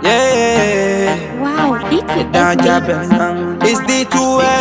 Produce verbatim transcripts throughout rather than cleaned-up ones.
Yeah. Wow, D two Nah, S Japan. made. It's D two S.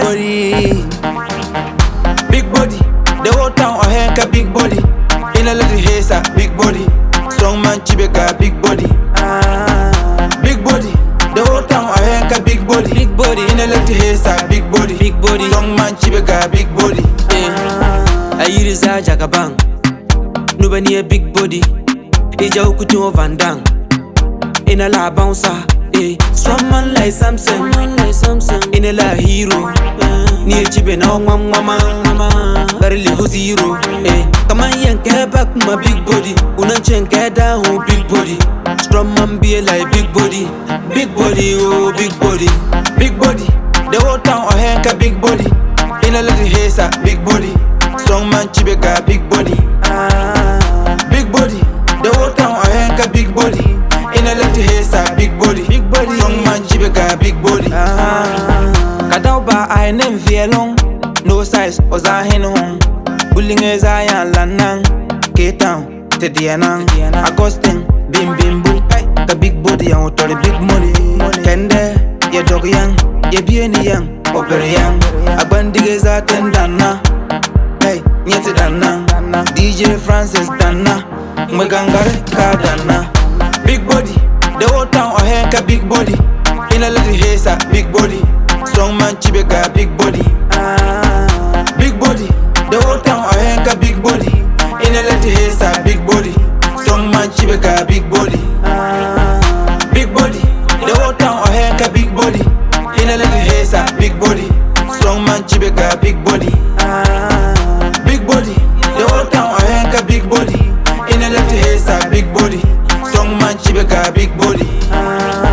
Big body. The whole town a henka big body. In a little hazer, big body. Strong man chibeka, big body. Big body. The whole town a henka big body. Big body. In a little hazer, big body. Big body. Strong man chibeka, big body. I use a jagabang. Nobody a big body. Ija ukutu Van Dang. In a la bouncer. Eh. Strong man like Samson. In a la hero. Near chibe na mama mama. Barely who's hero. Eh. Come on, yank back my big body. Unachen down big body. Strong man be like big body. Big body, oh big body. Big body. The whole town a henka big body. In a little hazer, big body. Strong man chibeka, big body. Big body. The whole town a henka big body. In a little hazer, big body. Big body. Strong man chibeka, big body. Kadauba I name long. No size, was I hen home. Bullying is I and Lanang. K-Town, Tedianang. Agustin, Bim Bim Boo. The big body and the big money. Kende, ye dog young, ye bien young, opera young. Abandigeza tendana. Hey, nyeti dana. D J Francis dana. Megangare kadana. Big body, the whole town a henka big body. In a little hazer, big body. Strong man chibeka, big body. Big body, the whole town a henka big body. In a little hazer, big body. Strong man chibeka, big body. Big body, the whole town a henka big body. In a little hazer, big body. Strong man chibeka, big body. Big body, the whole town a henka big body. In a little hazer, big body. Strong man chibeka, big body.